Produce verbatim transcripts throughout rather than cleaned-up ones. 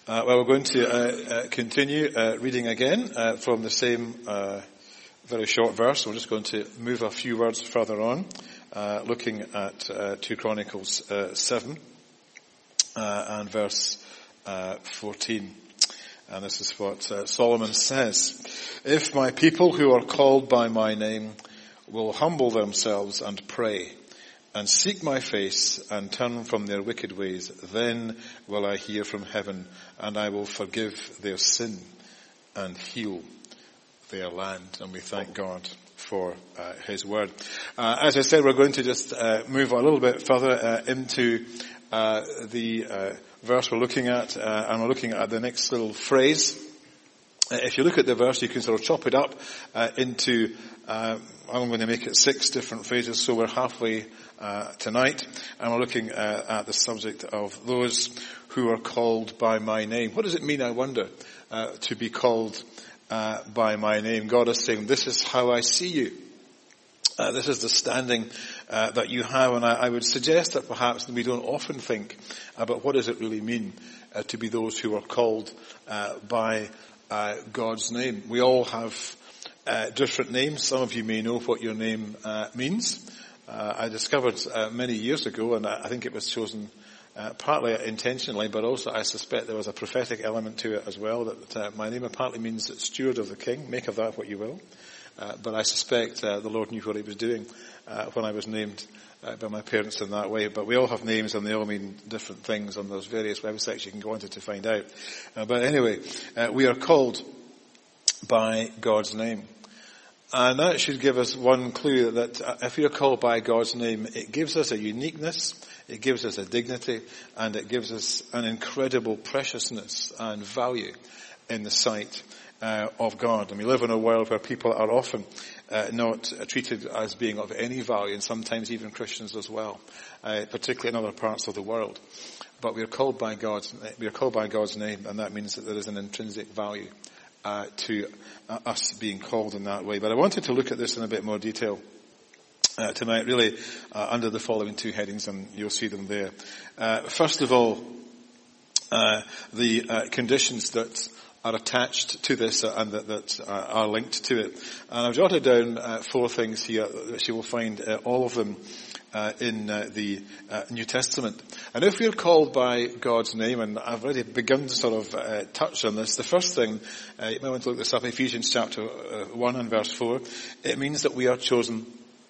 Uh, well, we're going to uh, uh, continue uh, reading again uh, from the same uh, very short verse. We're just going to move a few words further on, uh, looking at uh, two Chronicles uh, seven uh, and verse uh, fourteen. And this is what uh, Solomon says. If my people who are called by my name will humble themselves and pray, and seek my face and turn from their wicked ways, then will I hear from heaven, and I will forgive their sin and heal their land. And we thank God for uh, his word. Uh, as I said, we're going to just uh, move a little bit further uh, into uh, the uh, verse we're looking at, uh, and we're looking at the next little phrase. Uh, if you look at the verse, you can sort of chop it up uh, into, uh, I'm going to make it six different phrases, so we're halfway Uh, tonight, and we're looking uh, at the subject of those who are called by my name. What does it mean, I wonder, uh, to be called uh, by my name? God is saying, this is how I see you. Uh, this is the standing uh, that you have, and I, I would suggest that perhaps we don't often think about what does it really mean uh, to be those who are called uh, by uh, God's name. We all have uh, different names. Some of you may know what your name uh, means. Uh, I discovered uh, many years ago, and I, I think it was chosen uh, partly intentionally, but also I suspect there was a prophetic element to it as well, that uh, my name apparently means steward of the king. Make of that what you will. Uh, but I suspect uh, the Lord knew what he was doing uh, when I was named uh, by my parents in that way. But we all have names, and they all mean different things on those various websites you can go into to find out. Uh, but anyway, uh, we are called by God's name. And that should give us one clue that if we are called by God's name, it gives us a uniqueness, it gives us a dignity, and it gives us an incredible preciousness and value in the sight uh, of God. And we live in a world where people are often uh, not treated as being of any value, and sometimes even Christians as well, uh, particularly in other parts of the world. But we are called by God's, we are called by God's name, and that means that there is an intrinsic value Uh, to uh, us being called in that way. But I wanted to look at this in a bit more detail uh, tonight, really uh, under the following two headings, and you'll see them there. Uh, first of all, uh, the uh, conditions that are attached to this uh, and that, that uh, are linked to it. And I've jotted down uh, four things here, which you will find uh, all of them Uh, in uh, the uh, New Testament. And if we're called by God's name, and I've already begun to sort of uh, touch on this, the first thing, uh, you might want to look this up, Ephesians chapter uh, one and verse four, it means that we are chosen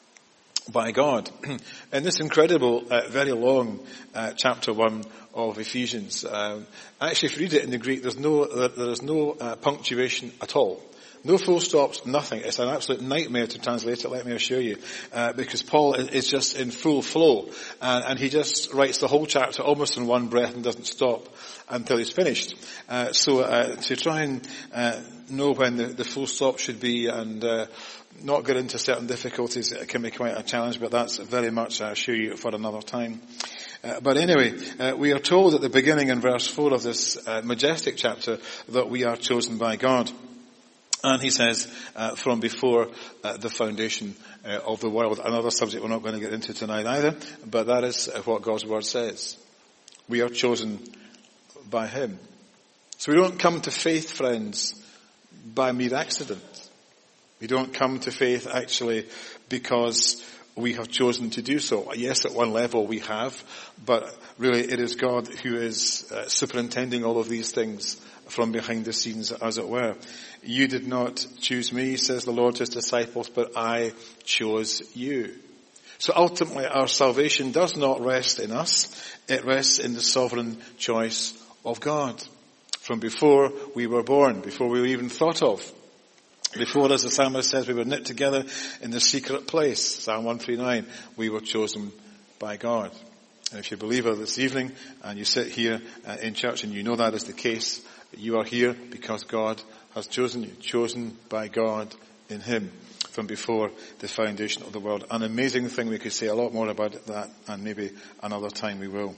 by God. In this incredible, uh, very long uh, chapter one of Ephesians, uh, actually if you read it in the Greek, there's no, there, there is no uh, punctuation at all. No full stops, nothing. It's an absolute nightmare to translate it, let me assure you, uh, because Paul is just in full flow, and, and he just writes the whole chapter almost in one breath and doesn't stop until he's finished. Uh, so uh, to try and uh, know when the, the full stop should be and uh, not get into certain difficulties, it can be quite a challenge, but that's very much, I assure you, for another time. Uh, but anyway, uh, we are told at the beginning in verse four of this uh, majestic chapter that we are chosen by God. And he says, uh, from before uh, the foundation uh, of the world. Another subject we're not going to get into tonight either, but that is uh, what God's word says. We are chosen by him. So we don't come to faith, friends, by mere accident. We don't come to faith actually because we have chosen to do so. Yes, at one level we have, but really it is God who is uh, superintending all of these things from behind the scenes, as it were. You did not choose me, says the Lord to his disciples, but I chose you. So ultimately our salvation does not rest in us. It rests in the sovereign choice of God. From before we were born, before we were even thought of. Before, as the psalmist says, we were knit together in the secret place. Psalm one thirty-nine, we were chosen by God. And if you're a believer this evening and you sit here uh, in church and you know that is the case, you are here because God has chosen you, chosen by God in him from before the foundation of the world. An amazing thing. We could say a lot more about that, and maybe another time we will.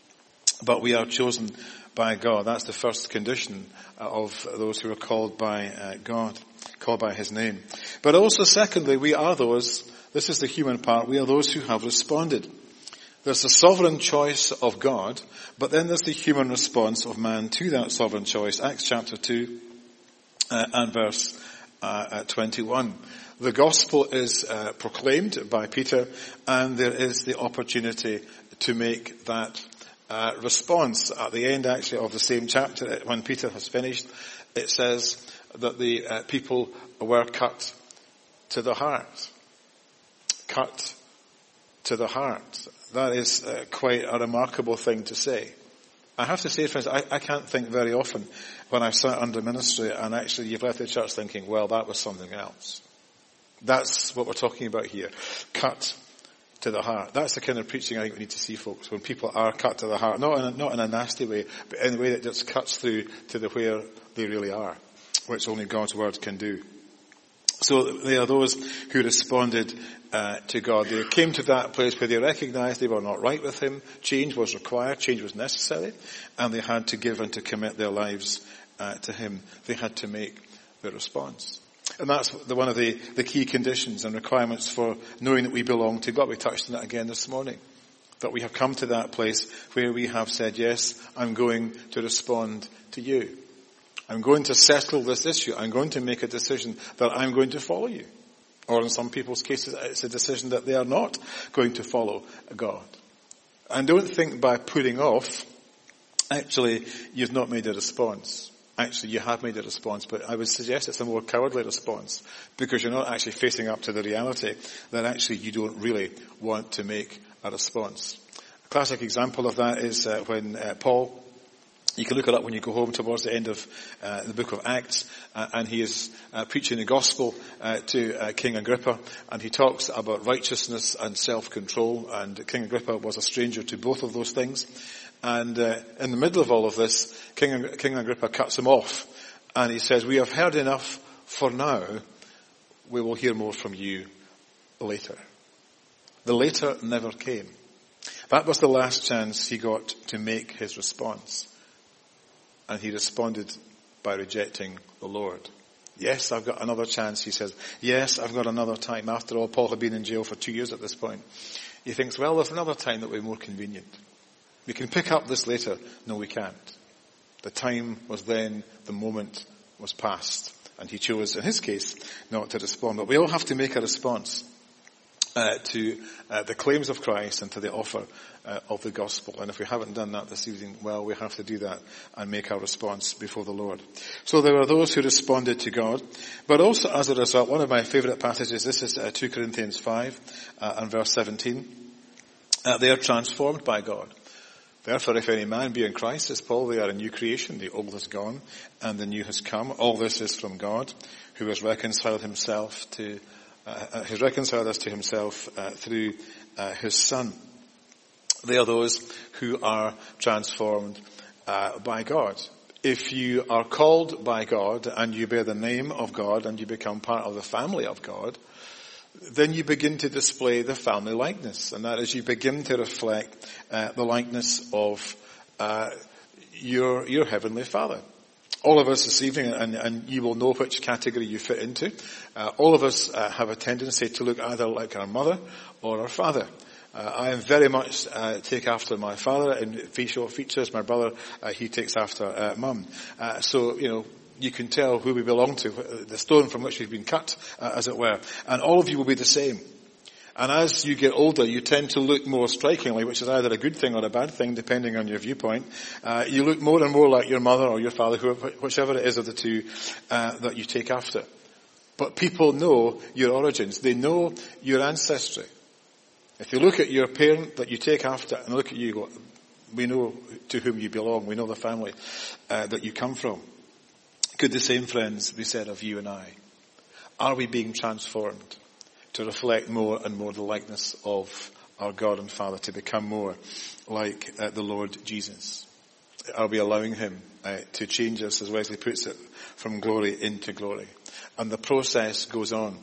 But we are chosen by God. That's the first condition of those who are called by uh, God, called by his name. But also secondly, we are those, this is the human part, we are those who have responded. There's the sovereign choice of God, but then there's the human response of man to that sovereign choice. Acts chapter two uh, and verse uh, twenty-one. The gospel is uh, proclaimed by Peter, and there is the opportunity to make that uh, response. At the end, actually, of the same chapter, when Peter has finished, it says that the uh, people were cut to the heart. Cut to the heart. That is uh, quite a remarkable thing to say. I have to say, friends, I, I can't think very often when I've sat under ministry and actually you've left the church thinking, well, that was something else. That's what we're talking about here. Cut to the heart. That's the kind of preaching I think we need to see, folks, when people are cut to the heart. Not in a, not in a nasty way, but in a way that just cuts through to the where they really are, which only God's word can do. So they are those who responded uh, to God. They came to that place where they recognized they were not right with him. Change was required. Change was necessary. And they had to give and to commit their lives uh, to him. They had to make the response. And that's the, one of the, the key conditions and requirements for knowing that we belong to God. We touched on that again this morning. That we have come to that place where we have said, yes, I'm going to respond to you. I'm going to settle this issue. I'm going to make a decision that I'm going to follow you. Or in some people's cases, it's a decision that they are not going to follow God. And don't think by putting off, actually, you've not made a response. Actually, you have made a response, but I would suggest it's a more cowardly response because you're not actually facing up to the reality that actually you don't really want to make a response. A classic example of that is uh, when uh, Paul, you can look it up when you go home towards the end of uh, the book of Acts, uh, and he is uh, preaching the gospel uh, to uh, King Agrippa, and he talks about righteousness and self-control, and King Agrippa was a stranger to both of those things. And uh, in the middle of all of this, King, King Agrippa cuts him off, and he says, we have heard enough for now, we will hear more from you later. The later never came. That was the last chance he got to make his response. And he responded by rejecting the Lord. Yes, I've got another chance, he says. Yes, I've got another time. After all, Paul had been in jail for two years at this point. He thinks, well, there's another time that will be more convenient. We can pick up this later. No, we can't. The time was then, the moment was past. And he chose, in his case, not to respond. But we all have to make a response uh, to uh, the claims of Christ and to the offer uh, of the gospel. And if we haven't done that this evening, well, we have to do that and make our response before the Lord. So there are those who responded to God. But also as a result, one of my favourite passages, this is uh, two Corinthians five uh, and verse seventeen. Uh, they are transformed by God. Therefore, if any man be in Christ, says Paul, they are a new creation. The old has gone and the new has come. All this is from God, who has reconciled himself to, uh, has reconciled us to himself uh, through uh, his Son. They are those who are transformed uh, by God. If you are called by God and you bear the name of God and you become part of the family of God, then you begin to display the family likeness, and that is you begin to reflect uh, the likeness of uh, your your heavenly Father. All of us this evening, and, and you will know which category you fit into, uh, all of us uh, have a tendency to look either like our mother or our father. Uh, I am very much uh, take after my father in facial features. My brother, uh, he takes after uh, mum. Uh, so, you know, you can tell who we belong to, the stone from which we've been cut, uh, as it were. And all of you will be the same. And as you get older, you tend to look more strikingly, which is either a good thing or a bad thing, depending on your viewpoint. Uh, you look more and more like your mother or your father, whoever, whichever it is of the two uh, that you take after. But people know your origins. They know your ancestry. If you look at your parent that you take after and look at you, we know to whom you belong. We know the family uh, that you come from. Could the same, friends, be said of you and I? Are we being transformed to reflect more and more the likeness of our God and Father, to become more like uh, the Lord Jesus? Are we allowing him uh, to change us, as Wesley puts it, from glory into glory? And the process goes on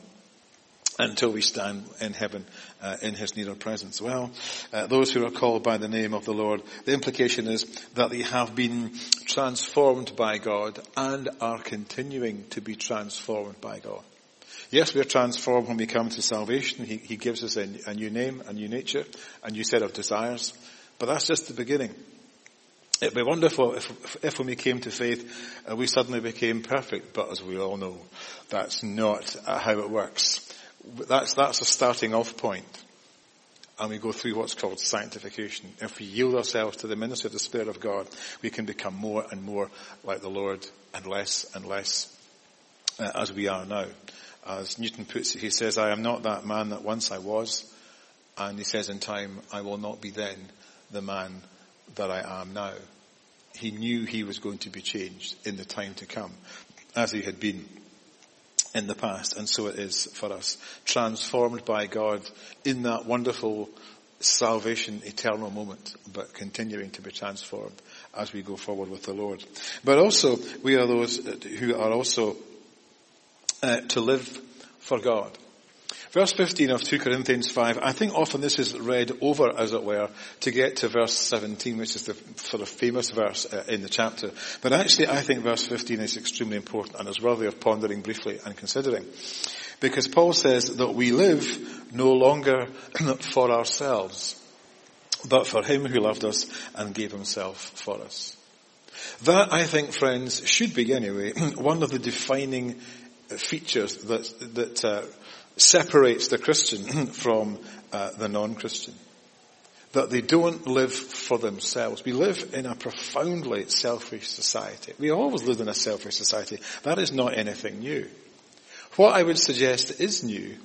until we stand in heaven uh, in his nearer presence. Well, uh, those who are called by the name of the Lord, the implication is that they have been transformed by God and are continuing to be transformed by God. Yes, we're transformed when we come to salvation. He, he gives us a, a new name, a new nature, a new set of desires. But that's just the beginning. It'd be wonderful if, if when we came to faith, uh, we suddenly became perfect. But as we all know, that's not uh, how it works. That's, that's a starting off point. And we go through what's called sanctification. If we yield ourselves to the ministry of the Spirit of God, we can become more and more like the Lord and less and less uh, as we are now. As Newton puts it, he says, I am not that man that once I was. And he says, in time, I will not be then the man that I am now. He knew he was going to be changed in the time to come, as he had been in the past. And so it is for us. Transformed by God in that wonderful salvation, eternal moment, but continuing to be transformed as we go forward with the Lord. But also, we are those who are also uh, to live for God. Verse fifteen of two Corinthians five, I think often this is read over, as it were, to get to verse seventeen, which is the sort of famous verse uh, in the chapter. But actually, I think verse fifteen is extremely important and is worthy of pondering briefly and considering. Because Paul says that we live no longer for ourselves, but for him who loved us and gave himself for us. That, I think, friends, should be, anyway, one of the defining features that that uh, separates the Christian from uh, the non-Christian. That they don't live for themselves. We live in a profoundly selfish society. We always lived in a selfish society. That is not anything new. What I would suggest is new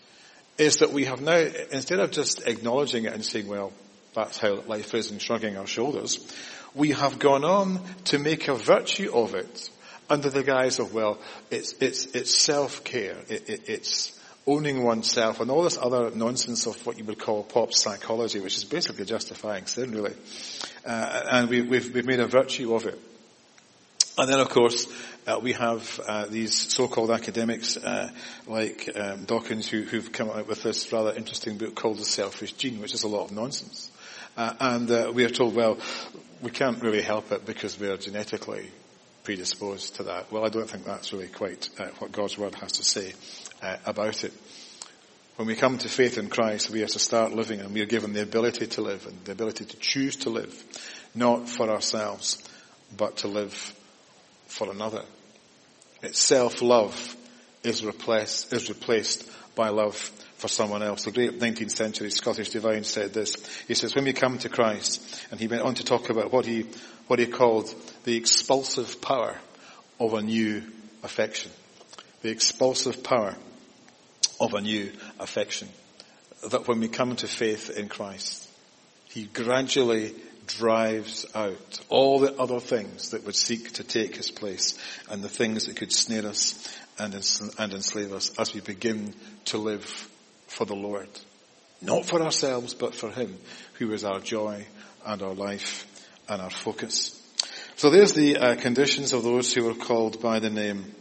is that we have now, instead of just acknowledging it and saying, well, that's how life is, and shrugging our shoulders, we have gone on to make a virtue of it under the guise of, well, it's it's it's self-care, it, it, it's owning oneself, and all this other nonsense of what you would call pop psychology, which is basically justifying sin, really. Uh, and we, we've, we've made a virtue of it. And then, of course, uh, we have uh, these so-called academics uh, like um, Dawkins who, who've come out with this rather interesting book called The Selfish Gene, which is a lot of nonsense. Uh, and uh, we are told, well, we can't really help it because we are genetically predisposed to that. Well, I don't think that's really quite uh, what God's Word has to say uh, about it. When we come to faith in Christ, we are to start living, and we are given the ability to live and the ability to choose to live, not for ourselves, but to live for another. It's self-love is replaced, is replaced by love for someone else. The great nineteenth century Scottish divine said this. He says, when we come to Christ, and he went on to talk about what he, what he called the expulsive power of a new affection. The expulsive power of a new affection. That when we come to faith in Christ, he gradually drives out all the other things that would seek to take his place, and the things that could snare us and, ens- and enslave us as we begin to live for the Lord. Not for ourselves, but for him, who is our joy and our life and our focus. So there's the uh, conditions of those who are called by the name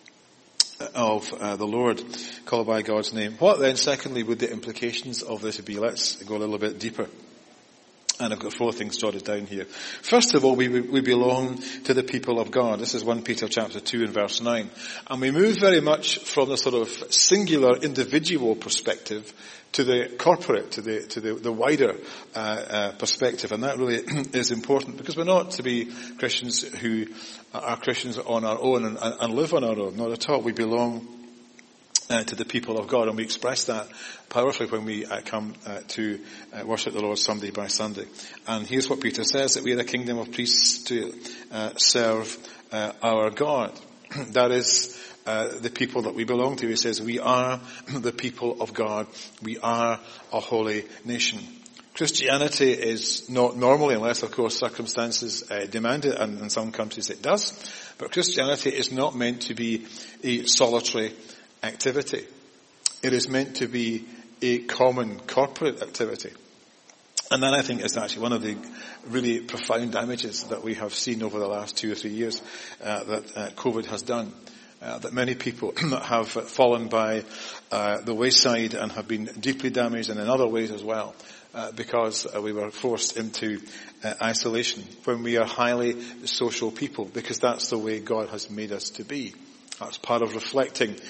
of uh, the Lord, called by God's name. What then, secondly, would the implications of this be? Let's go a little bit deeper. And I've got four things jotted down here. First of all, we, we belong to the people of God. This is First Peter chapter two and verse nine. And we move very much from the sort of singular individual perspective to the corporate, to the to the, the wider uh, uh, perspective. And that really is important, because we're not to be Christians who are Christians on our own and, and live on our own. Not at all. We belong Uh, to the people of God, and we express that powerfully when we uh, come uh, to uh, worship the Lord Sunday by Sunday. And here's what Peter says, that we are a kingdom of priests to uh, serve uh, our God. That is uh, the people that we belong to. He says, we are the people of God. We are a holy nation. Christianity is not normally, unless of course circumstances uh, demand it, and in some countries it does, but Christianity is not meant to be a solitary activity. It is meant to be a common corporate activity. And that, I think, is actually one of the really profound damages that we have seen over the last two or three years uh, that uh, COVID has done. Uh, that many people have fallen by uh, the wayside and have been deeply damaged, and in other ways as well, uh, because uh, we were forced into uh, isolation when we are highly social people, because that's the way God has made us to be. That's part of reflecting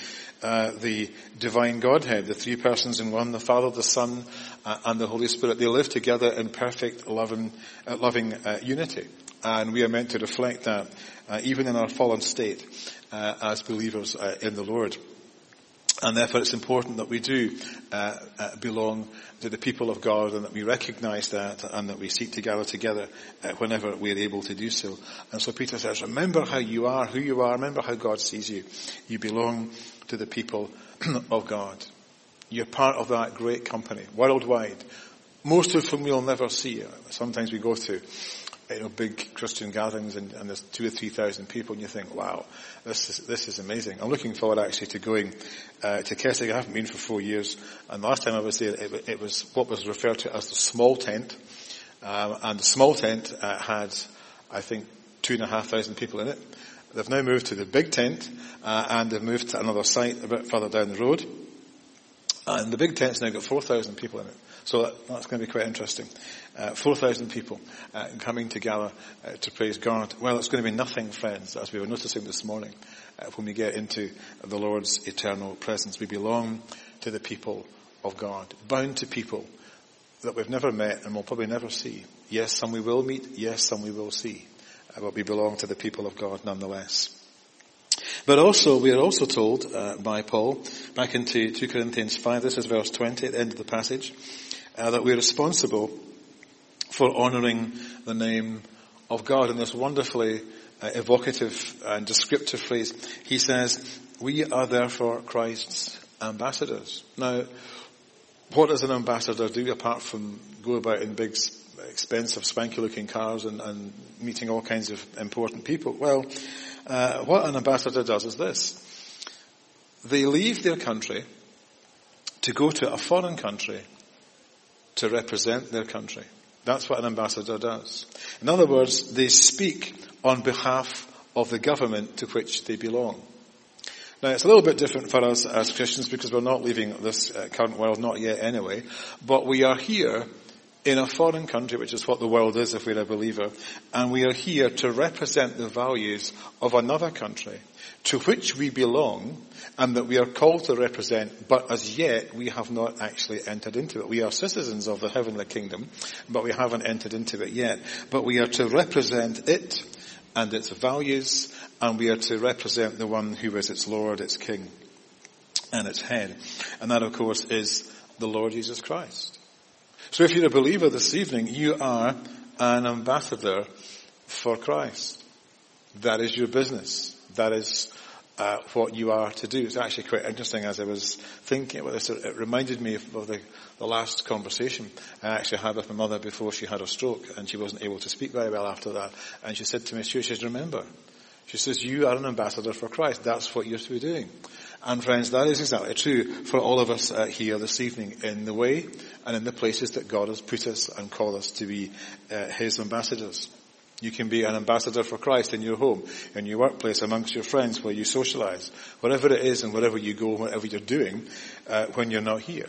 uh, the divine Godhead, the three persons in one, the Father, the Son, uh, and the Holy Spirit. They live together in perfect loving, uh, loving uh, unity. And we are meant to reflect that uh, even in our fallen state uh, as believers uh, in the Lord. And therefore it's important that we do uh, uh, belong to the people of God, and that we recognize that, and that we seek to gather together uh, whenever we are able to do so. And so Peter says, remember how you are, who you are, remember how God sees you. You belong to the people of God. You're part of that great company, worldwide, most of whom you'll never see. Sometimes we go to you know, big Christian gatherings and, and there's two or three thousand people, and you think, wow, this is this is amazing. I'm looking forward actually to going uh, to Keswick. I haven't been for four years, and the last time I was there, it, it was what was referred to as the small tent, um, and the small tent uh, had, I think, two and a half thousand people in it. They've now moved to the big tent, uh, and they've moved to another site a bit further down the road, and the big tent's now got four thousand people in it. So that, that's going to be quite interesting. Uh, four thousand people uh, coming together uh, to praise God. Well, it's going to be nothing, friends, as we were noticing this morning, uh, when we get into the Lord's eternal presence. We belong to the people of God, bound to people that we've never met and will probably never see. Yes, some we will meet. Yes, some we will see. Uh, but we belong to the people of God nonetheless. But also, we are also told uh, by Paul, back into two Corinthians five, this is verse twenty at the end of the passage, uh, that we're responsible for honouring the name of God. In this wonderfully uh, evocative and descriptive phrase, he says, we are therefore Christ's ambassadors. Now, what does an ambassador do apart from go about in big, expensive, swanky-looking cars and, and meeting all kinds of important people? Well, uh, what an ambassador does is this. They leave their country to go to a foreign country to represent their country. That's what an ambassador does. In other words, they speak on behalf of the government to which they belong. Now, it's a little bit different for us as Christians because we're not leaving this uh, current world, not yet anyway, but we are here in a foreign country, which is what the world is if we're a believer, and we are here to represent the values of another country to which we belong and that we are called to represent, but as yet we have not actually entered into it. We are citizens of the heavenly kingdom, but we haven't entered into it yet. But we are to represent it and its values, and we are to represent the one who is its Lord, its King, and its head. And that, of course, is the Lord Jesus Christ. So if you're a believer this evening, you are an ambassador for Christ. That is your business. That is uh, what you are to do. It's actually quite interesting as I was thinking about this. It reminded me of, of the, the last conversation I actually had with my mother before she had her stroke, and she wasn't able to speak very well after that. And she said to me, she says, remember, she says, you are an ambassador for Christ. That's what you're to be doing. And friends, that is exactly true for all of us uh, here this evening in the way and in the places that God has put us and called us to be uh, His ambassadors. You can be an ambassador for Christ in your home, in your workplace, amongst your friends, where you socialize, wherever it is and wherever you go, whatever you're doing uh, when you're not here.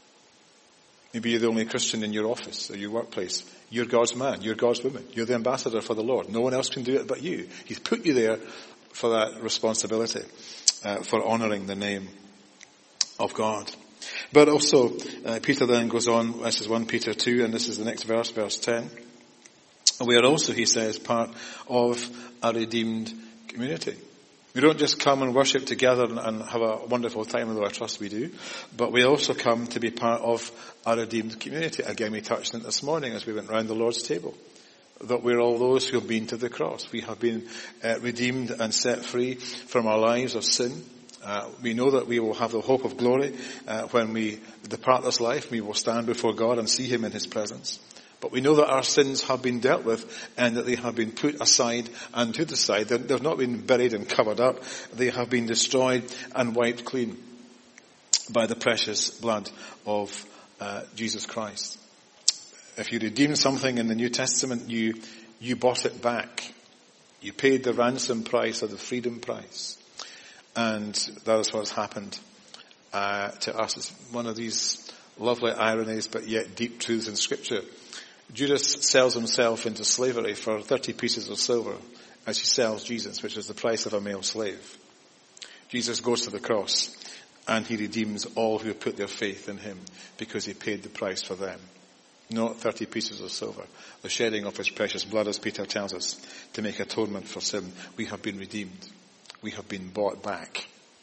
Maybe you're the only Christian in your office or your workplace. You're God's man. You're God's woman. You're the ambassador for the Lord. No one else can do it but you. He's put you there for that responsibility. Uh, for honouring the name of God. But also, uh, Peter then goes on, this is First Peter two, and this is the next verse, verse ten. We are also, he says, part of a redeemed community. We don't just come and worship together and, and have a wonderful time, although I trust we do, but we also come to be part of a redeemed community. Again, we touched on it this morning as we went round the Lord's table. That we're all those who have been to the cross. We have been uh, redeemed and set free from our lives of sin. Uh, we know that we will have the hope of glory uh, when we depart this life. We will stand before God and see Him in His presence. But we know that our sins have been dealt with and that they have been put aside and to the side. They've not been buried and covered up. They have been destroyed and wiped clean by the precious blood of uh, Jesus Christ. If you redeem something in the New Testament, you, you bought it back. You paid the ransom price or the freedom price. And that is what has happened uh, to us. It's one of these lovely ironies, but yet deep truths in Scripture. Judas sells himself into slavery for thirty pieces of silver as he sells Jesus, which is the price of a male slave. Jesus goes to the cross and he redeems all who put their faith in him because he paid the price for them. Not thirty pieces of silver. The shedding of his precious blood, as Peter tells us, to make atonement for sin. We have been redeemed. We have been bought back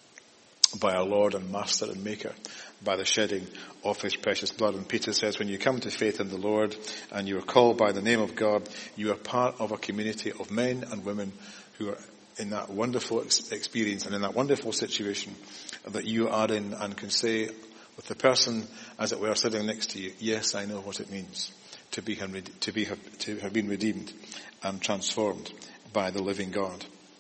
by our Lord and Master and Maker, by the shedding of his precious blood. And Peter says, when you come to faith in the Lord and you are called by the name of God, you are part of a community of men and women who are in that wonderful ex- experience and in that wonderful situation that you are in, and can say with the person, as it were, sitting next to you, yes, I know what it means to be, to be, to have been redeemed and transformed by the living God.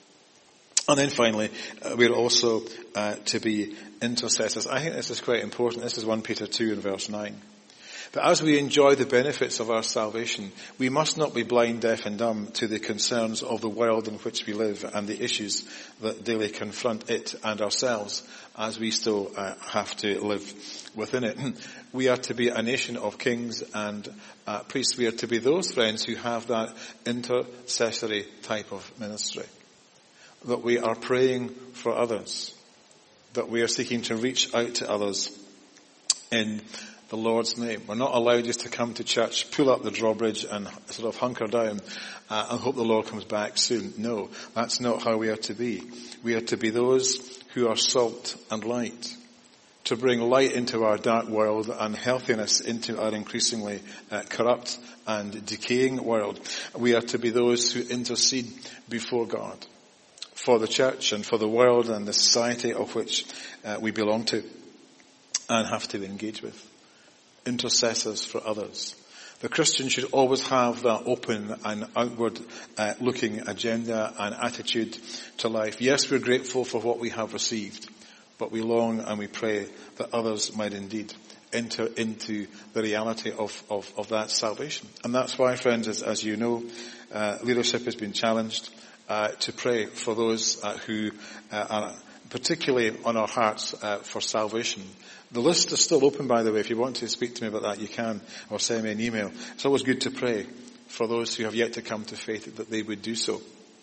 And then finally, uh, we're also uh, to be intercessors. I think this is quite important. This is First Peter two and verse nine. But as we enjoy the benefits of our salvation, we must not be blind, deaf and dumb to the concerns of the world in which we live and the issues that daily confront it and ourselves as we still uh, have to live within it. We are to be a nation of kings and uh, priests. We are to be those friends who have that intercessory type of ministry. That we are praying for others. That we are seeking to reach out to others in the Lord's name. We're not allowed just to come to church, pull up the drawbridge and sort of hunker down uh, and hope the Lord comes back soon. No, that's not how we are to be. We are to be those who are salt and light, to bring light into our dark world and healthiness into our increasingly uh, corrupt and decaying world. We are to be those who intercede before God for the church and for the world and the society of which uh, we belong to and have to engage with. Intercessors for others. The Christian should always have that open and outward uh, looking agenda and attitude to life. Yes, we're grateful for what we have received, but we long and we pray that others might indeed enter into the reality of, of, of that salvation. And that's why, friends, as, as you know, uh, leadership has been challenged uh, to pray for those uh, who uh, are particularly on our hearts uh, for salvation. The list is still open, by the way. If you want to speak to me about that, you can, or send me an email. It's always good to pray for those who have yet to come to faith, that they would do so.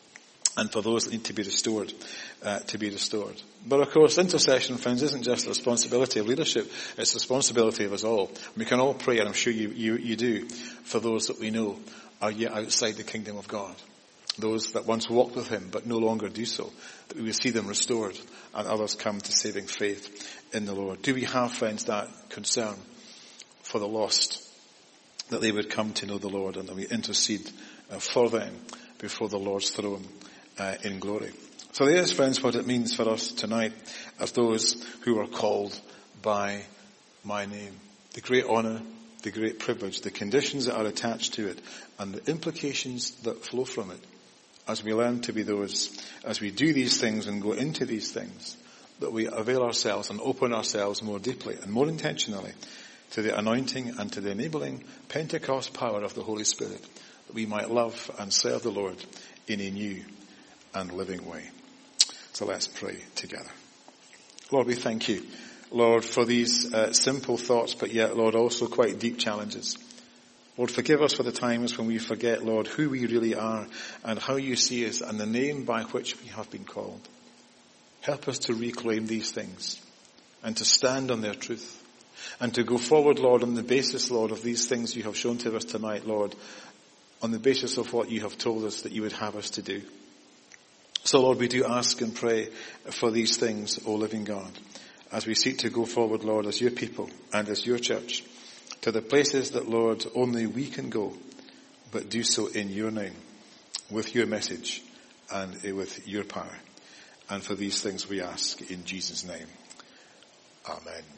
And for those that need to be restored, uh, to be restored. But of course, intercession, friends, isn't just the responsibility of leadership. It's the responsibility of us all. We can all pray, and I'm sure you, you, you do, for those that we know are yet outside the kingdom of God. Those that once walked with him but no longer do so, that we will see them restored and others come to saving faith in the Lord. Do we have, friends, that concern for the lost, that they would come to know the Lord and that we intercede uh, for them before the Lord's throne uh, in glory? So there's, friends, what it means for us tonight as those who are called by my name. The great honour, the great privilege, the conditions that are attached to it, and the implications that flow from it. As we learn to be those, as we do these things and go into these things, that we avail ourselves and open ourselves more deeply and more intentionally to the anointing and to the enabling Pentecost power of the Holy Spirit, that we might love and serve the Lord in a new and living way. So let's pray together. Lord, we thank you, Lord, for these uh, simple thoughts, but yet, Lord, also quite deep challenges. Lord, forgive us for the times when we forget, Lord, who we really are and how you see us and the name by which we have been called. Help us to reclaim these things and to stand on their truth and to go forward, Lord, on the basis, Lord, of these things you have shown to us tonight, Lord, on the basis of what you have told us that you would have us to do. So, Lord, we do ask and pray for these things, O living God, as we seek to go forward, Lord, as your people and as your church, to the places that, Lord, only we can go, but do so in your name, with your message and with your power. And for these things we ask in Jesus' name. Amen.